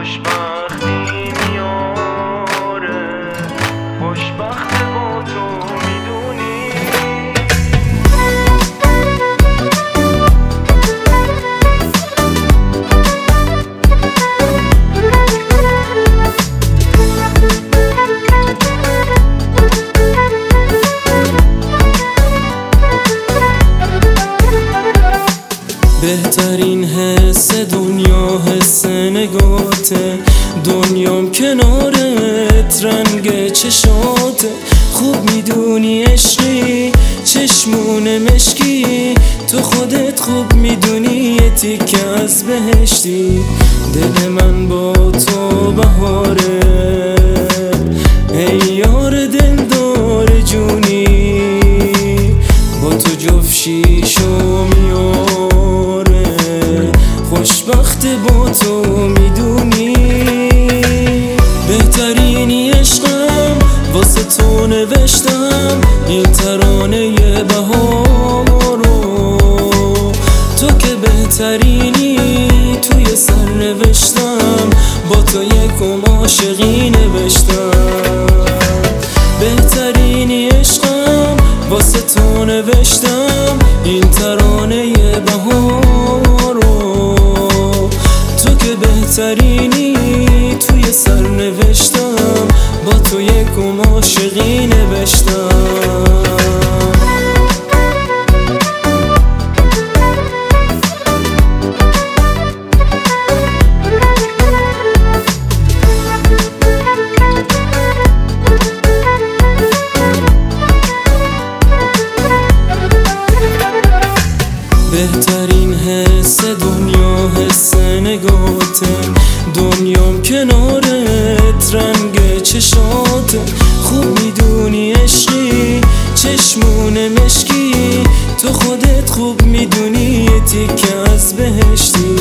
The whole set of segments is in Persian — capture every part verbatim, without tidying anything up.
خوشبختی میاره، خوشبخت با تو میدونی. بهترین حس دنیا حس نگاته، دنیام کنارت رنگ چشاته. خوب میدونی عشقی چشمون مشکی، تو خودت خوب میدونی یه تیکه از بهشتی. دل من با تو بهاره ای یار دلدار جونی، با تو جفت شیشو میاره، خوشبخت با تو میدونی. بهترینی عشقم واسه تو نوشتم این ترانه بهارو، تو که بهترینی توی سر نوشتم، با تو یکم عاشقی نوشتم. بهترینی عشقم واسه تو نوشتم این ترانه بهارو، تو که بهترینی توی سر نوشتم، با تو یکم عاشقی نوشتم. بهترین حس دنیا حس نگاته، دنیام کنارت رنگ چشاته. خوب میدونی عشقی چشمون مشکی، تو خودت خوب میدونی یه تیکه از بهشتی.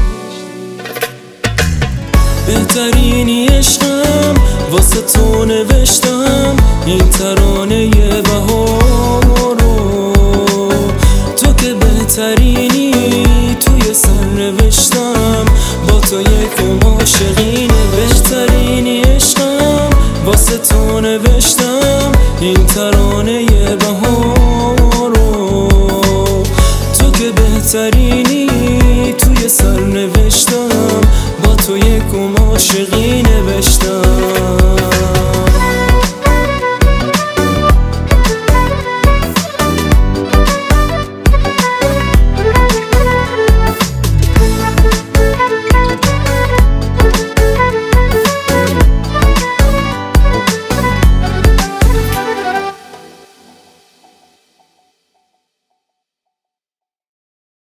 بهترینی عشقم واسه تو نوشتم این ترانه بهارو، تو که بهترینی توی سر نوشتم، با تو یکم عاشقی. بهترینی عشقم واسه تو نوشتم این ترانه بهارو، تو که بهترینی